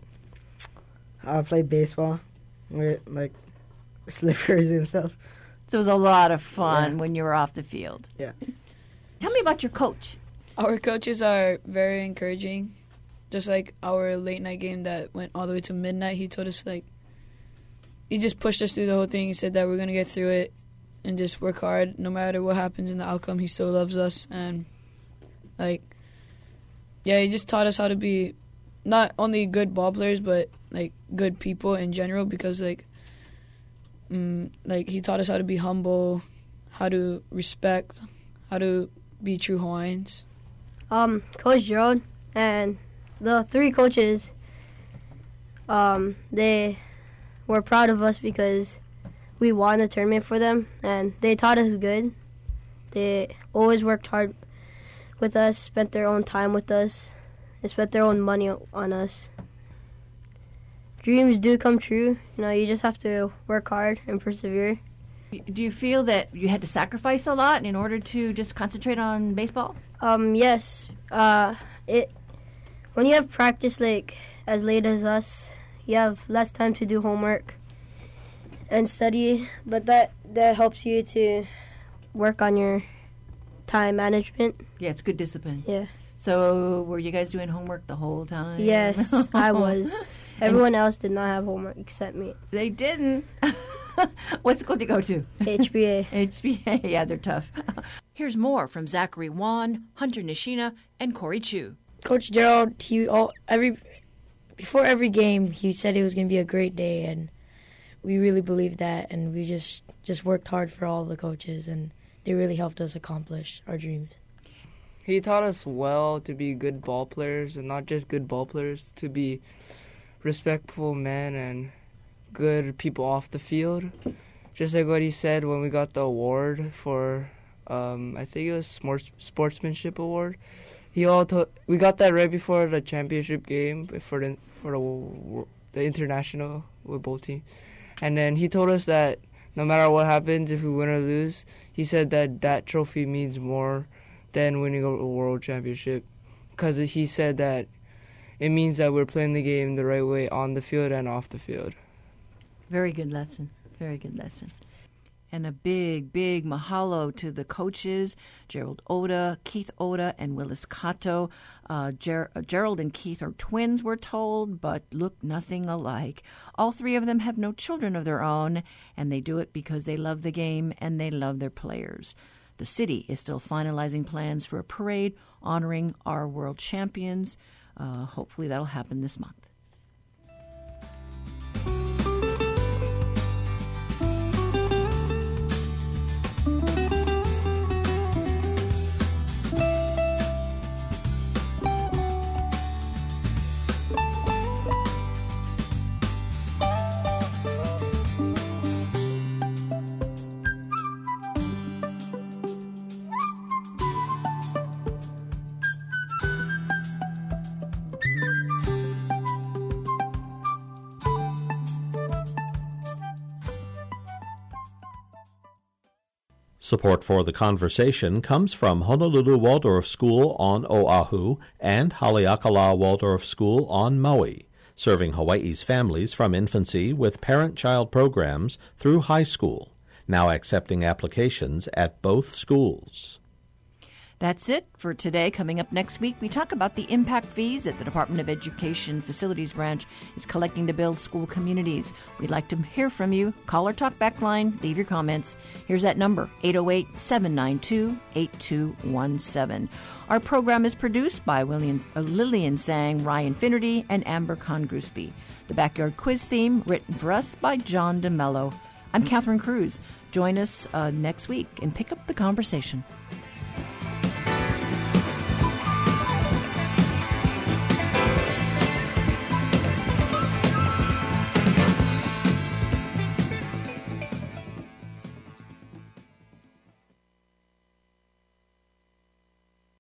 Speaker 19: uh, play baseball with like slippers and stuff.
Speaker 1: So it was a lot of fun
Speaker 19: yeah.
Speaker 1: when you were off the field.
Speaker 19: Yeah.
Speaker 1: Tell me about your coach.
Speaker 14: Our coaches are very encouraging. Just like our late night game that went all the way to midnight, he told us, like, he just pushed us through the whole thing. He said that we're going to get through it and just work hard. No matter what happens in the outcome, he still loves us. And, like, yeah, he just taught us how to be not only good ball players, but, like, good people in general. Because, like, Mm, like he taught us how to be humble, how to respect, how to be true Hawaiians.
Speaker 18: Um, Coach Gerald and the three coaches, um, they were proud of us because we won the tournament for them, and they taught us good. They always worked hard with us, spent their own time with us, and spent their own money on us. Dreams do come true. You know, you just have to work hard and persevere.
Speaker 1: Do you feel that you had to sacrifice a lot in order to just concentrate on baseball?
Speaker 18: Um, yes. Uh, it when you have practice like as late as us, you have less time to do homework and study, but that that helps you to work on your time management.
Speaker 1: Yeah, it's good discipline.
Speaker 18: Yeah.
Speaker 1: So were you guys doing homework the whole time?
Speaker 18: Yes, I was. Everyone else did not have homework except me.
Speaker 1: They didn't. What school did you go to?
Speaker 18: H B A.
Speaker 1: H B A, yeah, they're tough. Here's more from Zachary Wan, Hunter Nishina, and Corey Chu.
Speaker 15: Coach Gerald, he all every before every game, he said it was going to be a great day, and we really believed that, and we just just worked hard for all the coaches, and they really helped us accomplish our dreams.
Speaker 17: He taught us well to be good ball players, and not just good ball players, to be respectful men and good people off the field. Just like what he said when we got the award for, um, I think it was sports, sportsmanship award. He all to- we got that right before the championship game for the for the, the international with both teams. And then he told us that no matter what happens, if we win or lose, he said that that trophy means more than winning a world championship, because he said that it means that we're playing the game the right way on the field and off the field.
Speaker 1: Very good lesson. Very good lesson. And a big, big mahalo to the coaches, Gerald Oda, Keith Oda, and Willis Kato. Uh, Ger- uh, Gerald and Keith are twins, we're told, but look nothing alike. All three of them have no children of their own, and they do it because they love the game and they love their players. The city is still finalizing plans for a parade honoring our world champions. Uh, hopefully that'll happen this month.
Speaker 5: Support for the conversation comes from Honolulu Waldorf School on Oahu and Haleakala Waldorf School on Maui, serving Hawaii's families from infancy with parent-child programs through high school, now accepting applications at both schools.
Speaker 1: That's it for today. Coming up next week, we talk about the impact fees that the Department of Education Facilities Branch is collecting to build school communities. We'd like to hear from you. Call or talk back line. Leave your comments. Here's that number, eight oh eight, seven nine two, eight two one seven. Our program is produced by William, uh, Lillian Sang, Ryan Finnerty, and Amber Congrusby. The Backyard Quiz theme, written for us by John DeMello. I'm Catherine Cruz. Join us uh, next week and pick up the conversation.